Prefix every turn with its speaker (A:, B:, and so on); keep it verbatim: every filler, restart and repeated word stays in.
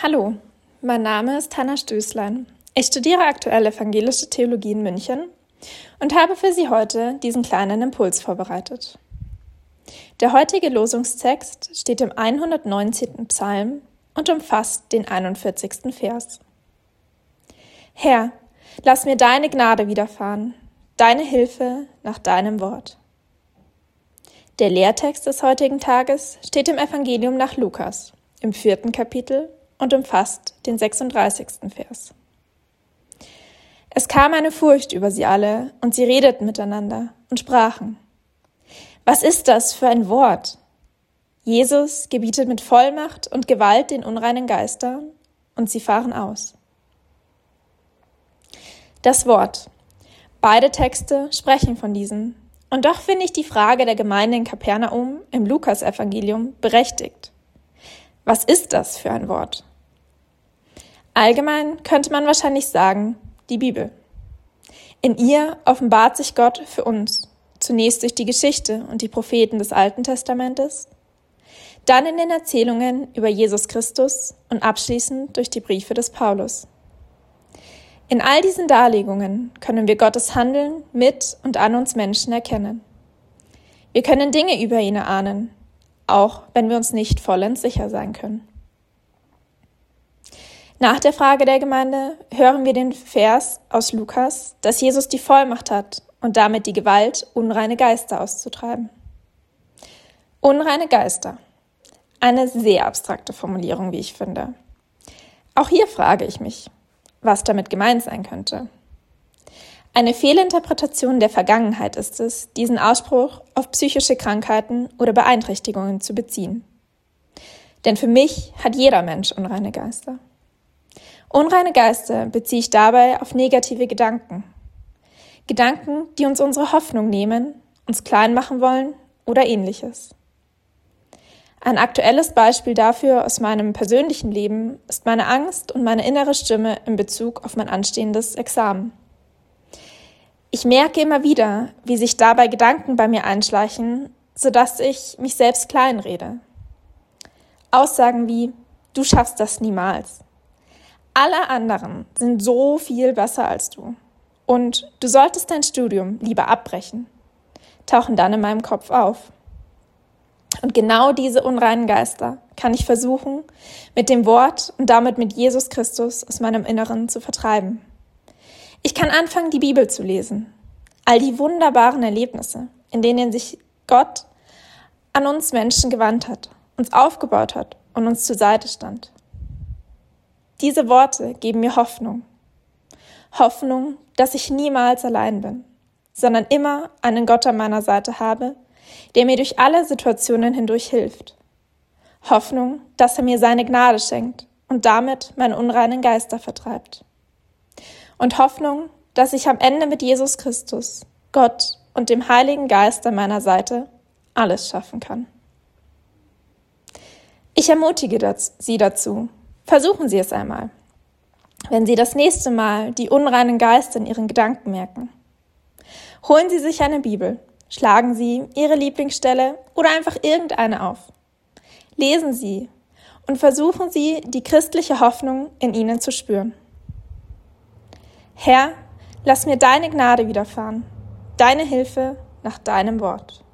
A: Hallo, mein Name ist Hanna Stößlein. Ich studiere aktuell Evangelische Theologie in München und habe für Sie heute diesen kleinen Impuls vorbereitet. Der heutige Losungstext steht im hundertneunzehnten Psalm und umfasst den einundvierzigsten Vers. Herr, lass mir deine Gnade widerfahren, deine Hilfe nach deinem Wort. Der Lehrtext des heutigen Tages steht im Evangelium nach Lukas, im vierten Kapitel und umfasst den sechsunddreißigsten Vers. Es kam eine Furcht über sie alle, und sie redeten miteinander und sprachen: Was ist das für ein Wort? Jesus gebietet mit Vollmacht und Gewalt den unreinen Geistern, und sie fahren aus. Das Wort. Beide Texte sprechen von diesem, und doch finde ich die Frage der Gemeinde in Kapernaum im Lukas-Evangelium berechtigt. Was ist das für ein Wort? Allgemein könnte man wahrscheinlich sagen, die Bibel. In ihr offenbart sich Gott für uns, zunächst durch die Geschichte und die Propheten des Alten Testamentes, dann in den Erzählungen über Jesus Christus und abschließend durch die Briefe des Paulus. In all diesen Darlegungen können wir Gottes Handeln mit und an uns Menschen erkennen. Wir können Dinge über ihn erahnen, auch wenn wir uns nicht vollends sicher sein können. Nach der Frage der Gemeinde hören wir den Vers aus Lukas, dass Jesus die Vollmacht hat und damit die Gewalt, unreine Geister auszutreiben. Unreine Geister. Eine sehr abstrakte Formulierung, wie ich finde. Auch hier frage ich mich, was damit gemeint sein könnte. Eine Fehlinterpretation der Vergangenheit ist es, diesen Ausspruch auf psychische Krankheiten oder Beeinträchtigungen zu beziehen. Denn für mich hat jeder Mensch unreine Geister. Unreine Geister beziehe ich dabei auf negative Gedanken. Gedanken, die uns unsere Hoffnung nehmen, uns klein machen wollen oder ähnliches. Ein aktuelles Beispiel dafür aus meinem persönlichen Leben ist meine Angst und meine innere Stimme in Bezug auf mein anstehendes Examen. Ich merke immer wieder, wie sich dabei Gedanken bei mir einschleichen, sodass ich mich selbst kleinrede. Aussagen wie: Du schaffst das niemals. Alle anderen sind so viel besser als du. Und du solltest dein Studium lieber abbrechen, tauchen dann in meinem Kopf auf. Und genau diese unreinen Geister kann ich versuchen, mit dem Wort und damit mit Jesus Christus aus meinem Inneren zu vertreiben. Ich kann anfangen, die Bibel zu lesen. All die wunderbaren Erlebnisse, in denen sich Gott an uns Menschen gewandt hat, uns aufgebaut hat und uns zur Seite stand. Diese Worte geben mir Hoffnung. Hoffnung, dass ich niemals allein bin, sondern immer einen Gott an meiner Seite habe, der mir durch alle Situationen hindurch hilft. Hoffnung, dass er mir seine Gnade schenkt und damit meine unreinen Geister vertreibt. Und Hoffnung, dass ich am Ende mit Jesus Christus, Gott und dem Heiligen Geist an meiner Seite alles schaffen kann. Ich ermutige Sie dazu, versuchen Sie es einmal, wenn Sie das nächste Mal die unreinen Geister in Ihren Gedanken merken. Holen Sie sich eine Bibel, schlagen Sie Ihre Lieblingsstelle oder einfach irgendeine auf. Lesen Sie und versuchen Sie, die christliche Hoffnung in Ihnen zu spüren. Herr, lass mir deine Gnade widerfahren, deine Hilfe nach deinem Wort.